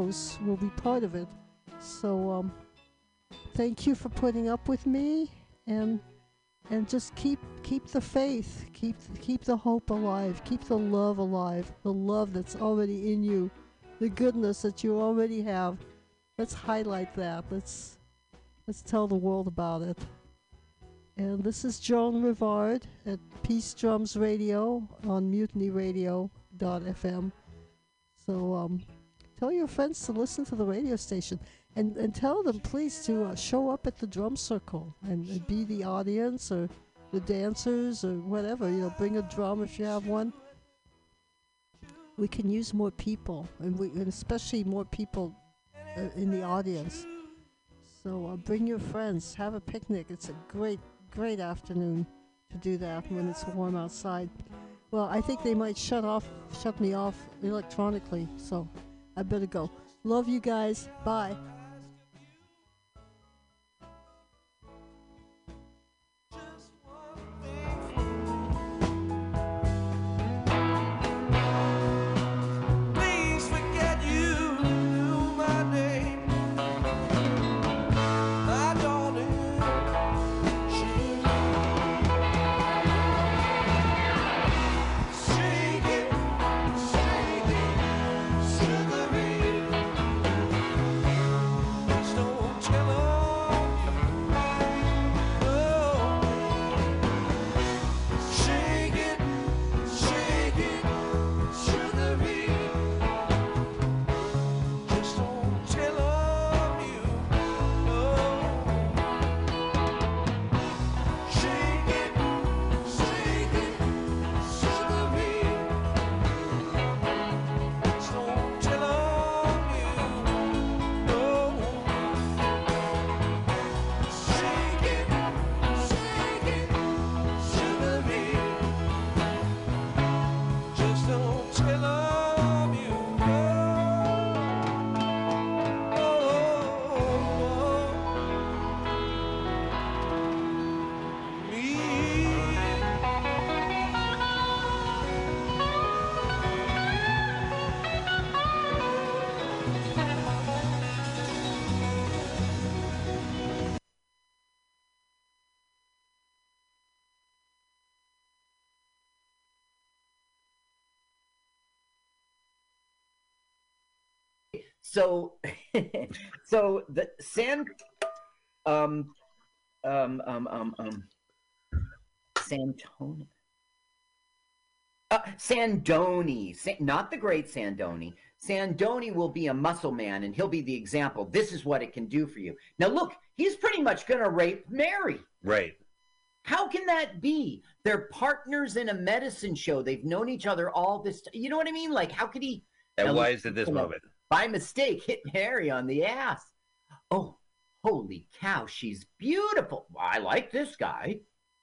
shows will be part of it. So thank you for putting up with me, and just keep the faith, keep the hope alive, keep the love alive, the love that's already in you, the goodness that you already have. Let's highlight that. Let's tell the world about it. And this is Joan Rivard at Peace Drums Radio on mutinyradio.fm. So tell your friends to listen to the radio station, and tell them please to show up at the drum circle and be the audience or the dancers or whatever. Bring a drum if you have one. We can use more people, and especially more people in the audience. So bring your friends, have a picnic. It's a great afternoon to do that when it's warm outside. Well, I think they might shut me off electronically, so I better go. Love you guys. Bye. So, the Sandoni, not the great Sandoni. Sandoni will be a muscle man, and he'll be the example. This is what it can do for you. Now, look, he's pretty much going to rape Mary. Right. How can that be? They're partners in a medicine show. They've known each other all this time. You know what I mean? Like, how could he? And why is it this moment? By mistake, hit Mary on the ass. Oh, holy cow, she's beautiful. I like this guy.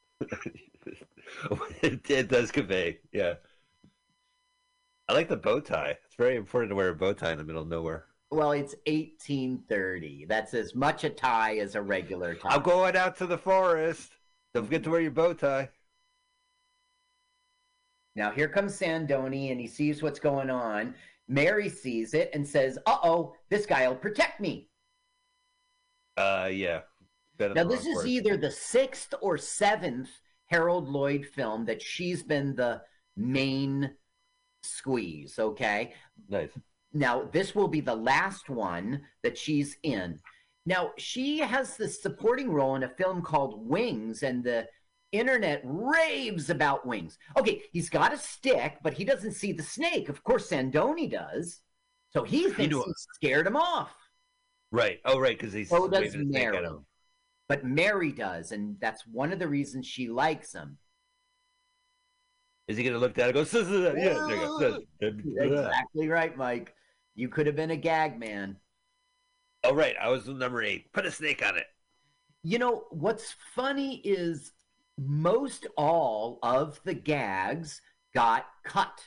It does convey, yeah. I like the bow tie. It's very important to wear a bow tie in the middle of nowhere. Well, it's 1830. That's as much a tie as a regular tie. I'm going out to the forest. Don't forget to wear your bow tie. Now, here comes Sandoni, and he sees what's going on. Mary sees it and says, uh-oh, this guy will protect me. Yeah. Now, this is either the 6th or 7th Harold Lloyd film that she's been the main squeeze, okay? Nice. Now, this will be the last one that she's in. Now, she has the supporting role in a film called Wings, and the internet raves about Wings. Okay, he's got a stick, but he doesn't see the snake. Of course, Sandoni does. So he thinks he scared him off. Right. Oh, right, because he's so does Mary. But Mary does, and that's one of the reasons she likes him. Is he going to look down and go, yeah, there you go. Exactly right, Mike. You could have been a gag man. Oh, right. I was number 8. Put a snake on it. You know, what's funny is most all of the gags got cut.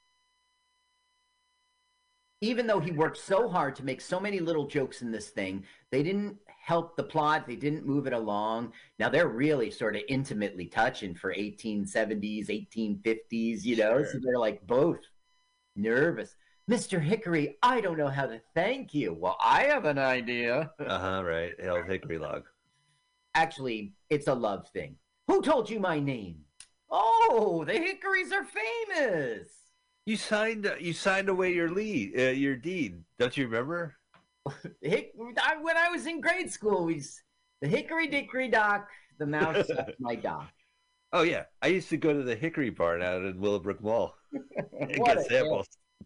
Even though he worked so hard to make so many little jokes in this thing, they didn't help the plot. They didn't move it along. Now, they're really sort of intimately touching for 1870s, 1850s, you know, so they're like both nervous. Mr. Hickory, I don't know how to thank you. Well, I have an idea. Right. The old hickory log. Actually, it's a love thing. Who told you my name? Oh, the Hickories are famous. You signed away your your deed. Don't you remember? When I was in grade school, the Hickory Dickory Dock, the mouse sucked my dock. Oh yeah, I used to go to the Hickory Barn out in Willowbrook Mall and What get a samples.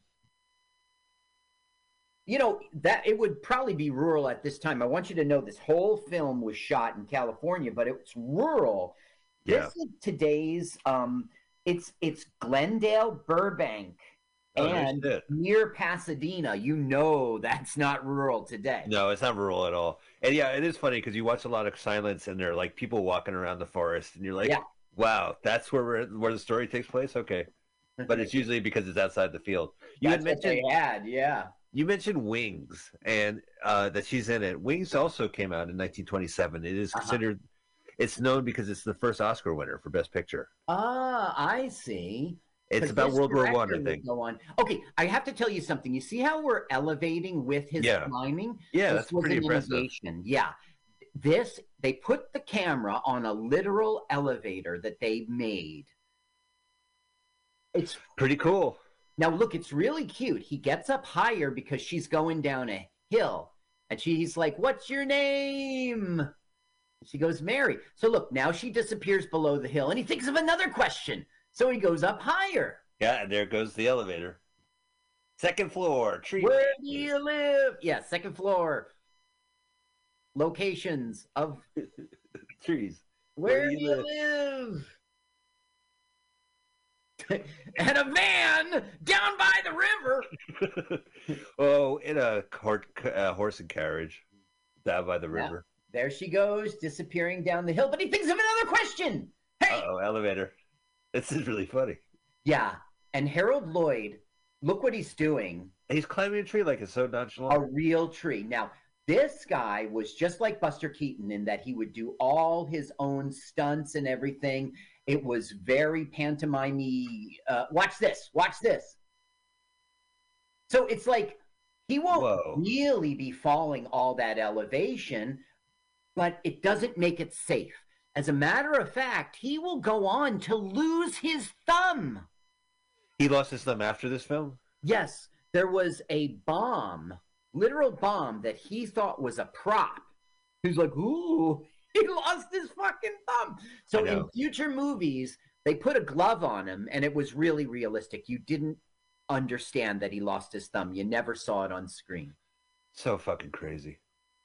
You know, that it would probably be rural at this time. I want you to know this whole film was shot in California, but it's rural. Yeah. This is today's it's Glendale, Burbank, Oh, no and shit. near Pasadena. You know that's not rural today. No, it's not rural at all. And yeah, it is funny because you watch a lot of silence and they're like people walking around the forest, and you're like, Yeah. wow, that's where the story takes place. Okay, but it's usually because it's outside the field. You That's had what they mentioned had, yeah. you mentioned Wings and that she's in it. Wings also came out in 1927. It is considered. It's known because it's the first Oscar winner for Best Picture. Ah, I see. It's 'Cause about this World War I director would think. go on. Okay, I have to tell you something. You see how we're elevating with his Yeah. climbing? Yeah, This that's was pretty an impressive. innovation. Yeah. They put the camera on a literal elevator that they made. It's Pretty cool. now look, it's really cute. He gets up higher because she's going down a hill. And she's like, "What's your name?" She goes, "Mary." So look, now she disappears below the hill and he thinks of another question. So he goes up higher. Yeah, and there goes the elevator. Second floor, tree. Where do you live? Yeah, second floor. Locations of trees. where do you live? And a van down by the river. Oh, in a horse and carriage down by the Yeah. river. There she goes, disappearing down the hill. But he thinks of another question. Hey! Oh, elevator. This is really funny. Yeah. And Harold Lloyd, look what he's doing. He's climbing a tree like it's so nonchalant. A real tree. Now, this guy was just like Buster Keaton in that he would do all his own stunts and everything. It was very pantomime-y. Watch this. Watch this. So it's like he won't Whoa. really be falling all that elevation, but it doesn't make it safe. As a matter of fact, he will go on to lose his thumb. He lost his thumb after this film? Yes, there was a bomb, literal bomb that he thought was a prop. He's like, ooh, he lost his fucking thumb. So I know. in future movies, they put a glove on him and it was really realistic. You didn't understand that he lost his thumb. You never saw it on screen. So fucking crazy.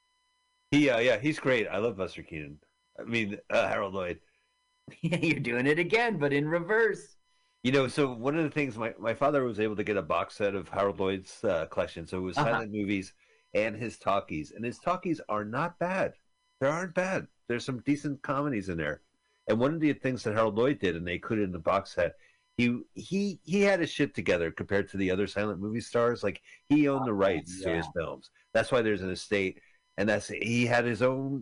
He's great. I love Buster Keaton. I mean, Harold Lloyd. You're doing it again, but in reverse. You know, so one of the things, my father was able to get a box set of Harold Lloyd's collection. So it was silent movies and his talkies. And his talkies are not bad. They aren't bad. There's some decent comedies in there. And one of the things that Harold Lloyd did, and they included in the box set, he had his shit together compared to the other silent movie stars. Like, he owned the rights to his films. That's why there's an estate. And he had his own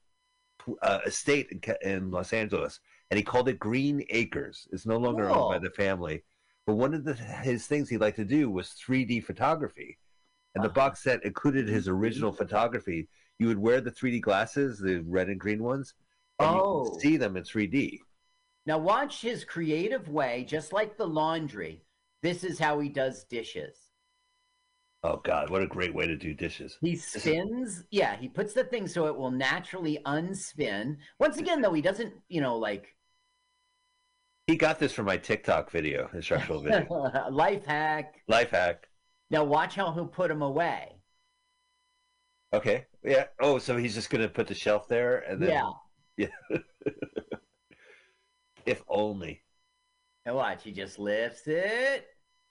estate in Los Angeles. And he called it Green Acres. It's no longer owned by the family. But one of his things he liked to do was 3D photography. And the box set included his original photography. You would wear the 3D glasses, the red and green ones, and you could see them in 3D. Now watch his creative way, just like the laundry. This is how he does dishes. Oh, God, what a great way to do dishes. He spins. Yeah, he puts the thing so it will naturally unspin. Once again, though, he doesn't, like... He got this from my TikTok video, instructional video. Life hack. Life hack. Now watch how he'll put them away. Okay. Yeah. Oh, so he's just going to put the shelf there and then... Yeah. If only. Now watch, he just lifts it.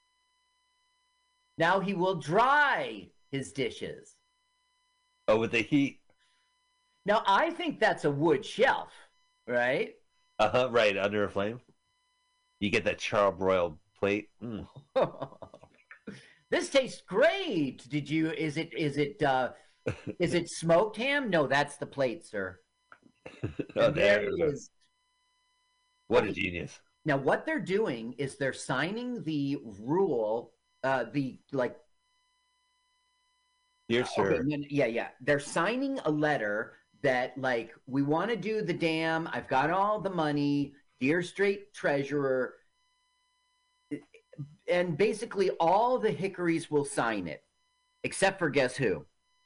Now he will dry his dishes. Oh, with the heat. Now I think that's a wood shelf, right? Right, under a flame. You get that charbroiled plate. Mm. This tastes great. Is it smoked ham? No, that's the plate, sir. Oh, there it is. What a genius. Now what they're doing is they're signing the rule the like. Dear sir. Okay, yeah. They're signing a letter that like we want to do the dam. I've got all the money. Dear Straight Treasurer, and basically all the Hickories will sign it, except for guess who?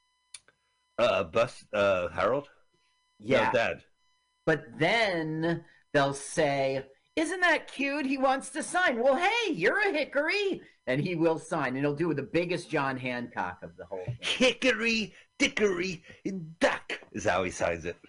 Harold? Yeah. No, Dad. But then they'll say, isn't that cute? He wants to sign. Well, hey, you're a Hickory. And he will sign. And he'll do the biggest John Hancock of the whole thing. Hickory, dickory, duck is how he signs it.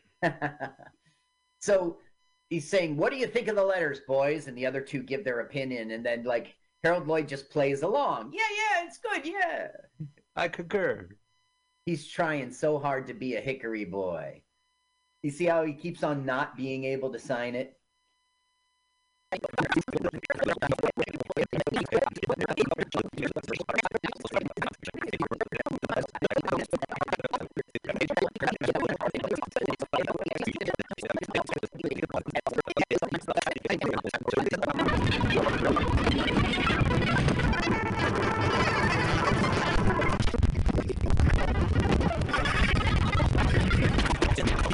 So he's saying, what do you think of the letters, boys? And the other two give their opinion. And then, like, Harold Lloyd just plays along. Yeah, it's good, yeah. I concur. He's trying so hard to be a Hickory boy. You see how he keeps on not being able to sign it?